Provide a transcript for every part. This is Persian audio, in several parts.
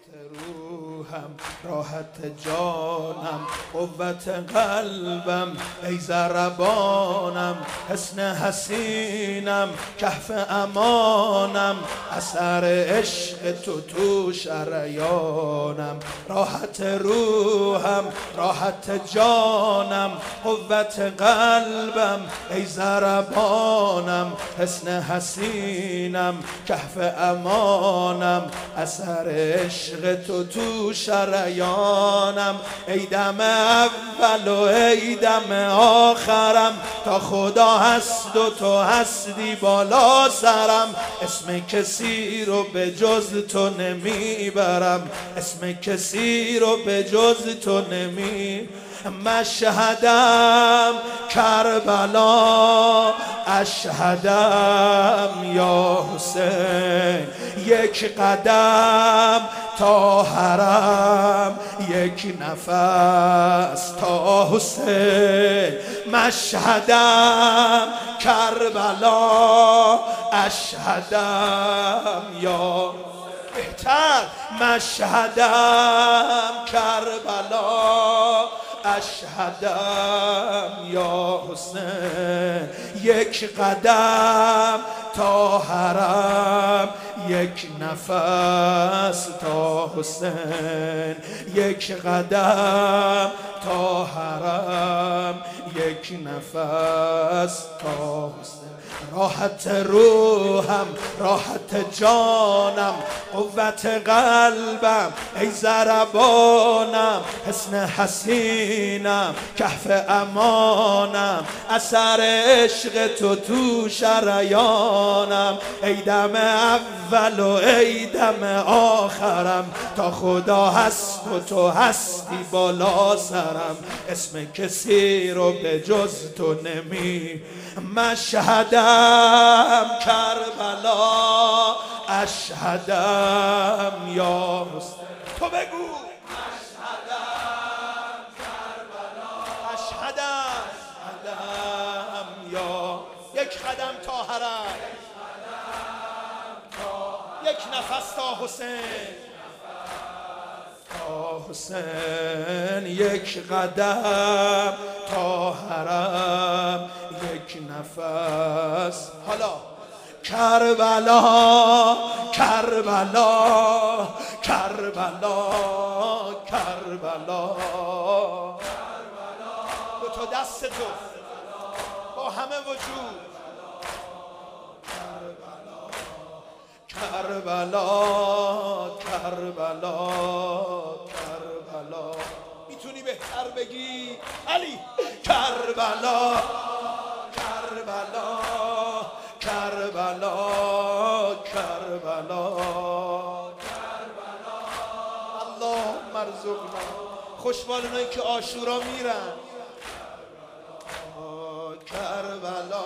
روحم راحت جانم قوت قلبم ای ضربانم حسن حسینم کهف امانم اثر عشق تو شریانم راحت روحم راحت جانم قوت قلبم ای ضربانم حسن حسینم کهف امانم اثر عشق تو شریانم ای دم اول و ای دم آخرم تا خدا هست و تو هستی بالا سرم اسم کسی رو به جز تو نمیبرم اسم کسی رو به جز تو مشهدم کربلا اشهدم یا حسین یک قدم تا حرم یک نفس تا حسین مشهدم کربلا اشهدم یا بهتر مشهدم کربلا اشهدم یا حسین یک قدم تا حرم یک نفس تا حسین یک قدم تا حرم یک نفس تا حسین راحت روحم راحت جانم قوت قلبم ای ضربانم حسن حسینم کهف امانم اثر عشق تو شریانم ای دم اول و ای دم آخرم تا خدا هست و تو هستی بالا سرم اسم کسی رو به جز تو مشهدم کربلا اشهدم یا حسین تو بگو مشهدم کربلا اشهدم یا یک قدم تا حرم یک نفس تا حسین حسین یک قدم تا حرم یک نفس حالا کربلا کربلا کربلا کربلا دو تا دست تو با همه وجود کربلا کربلا کربلا میتونی بهتر بگی علی کربلا کربلا کربلا کربلا کربلا اللهم ارزقنا خوشبال اونایی که عاشورا میرن کربلا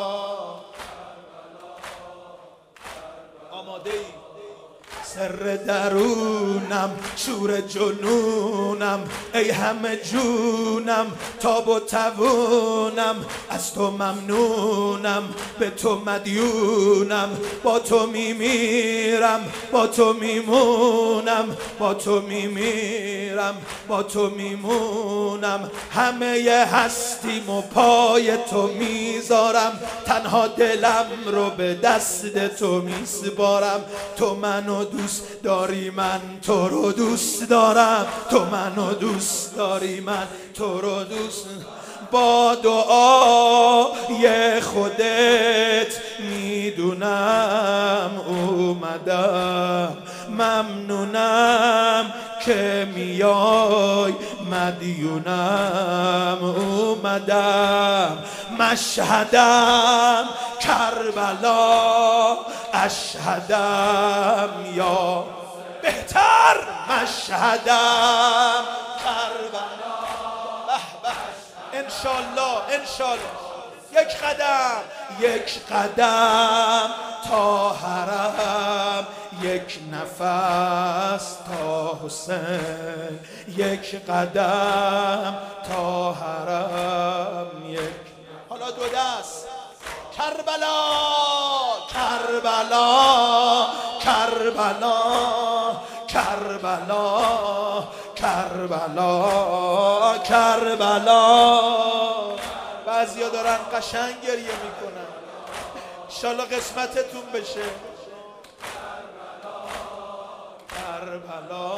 آماده ای سر درونم شور جنونم ای همه جونم تاب و توونم از تو ممنونم به تو مدیونم با تو میمیرم با تو میمونم با تو میمیرم با تو میمونم همه هستیم و پای تو میذارم تنها دلم رو به دست تو میسپارم تو منو دوست داری من تو رو دوست دارم تو منو دوست داری من تو رو دوست با دعای خودت میدونم اومدم ممنونم که میای مدیونم اومدم مشهدم کربلا اشهدم یا بهتر مشهدم کربلا انشالله انشالله یک قدم تا حرم یک نفس تا حسین یک قدم تا حرم یک حالا دو دست کربلا کربلا کربلا کربلا کربلا کربلا. بعضیا دارن قشنگ گریه میکنن، انشالله قسمتتون بشه. کربلا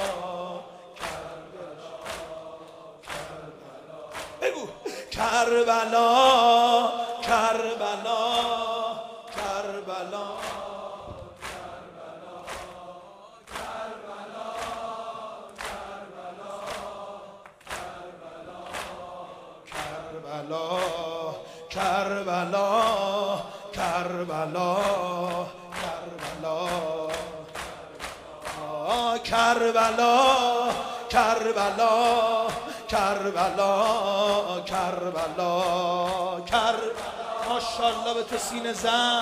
بگو کربلا کربلا کربلا کربلا کربلا کربلا کربلا کربلا کربلا کربلا ماشاءالله به تو سینه زن.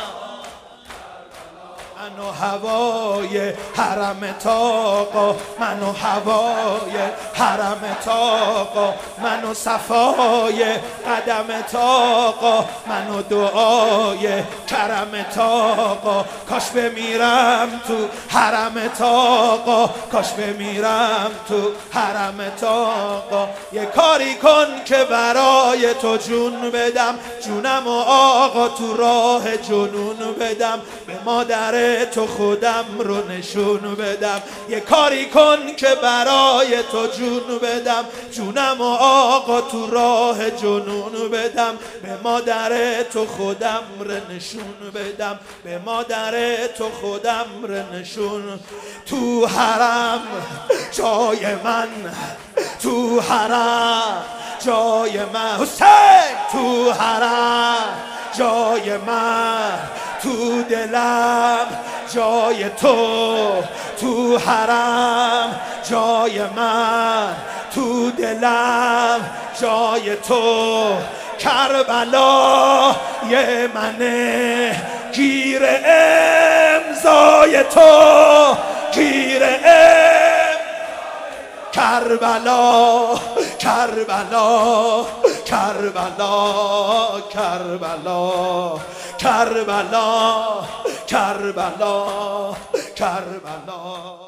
من و هوای حرم آقا، من و هوای حرم آقا، من و صفای قدم آقا، من و دعای کرم آقا. کاش بمیرم تو حرم آقا، کاش بمیرم تو حرم آقا. یه کاری کن که برای تو جون بدم، جونم و آقا تو راه جنون بدم، به مادر تو خودم رو نشون بدم. یه کاری کن که برای تو جون بدم، جونم و آقا تو راه جنون بدم، به مادر تو خودم رو نشون بدم، به مادر تو خودم رو نشون. تو حرم جای من، تو حرم جای من حسین، تو حرم جای من، تو دلم جای تو، تو حرم جای من، تو دلم جای تو. کربلا یه منه گیر امضای تو، گیر کربلا کربلا کربلا کربلا کربلا کربلا کربلا.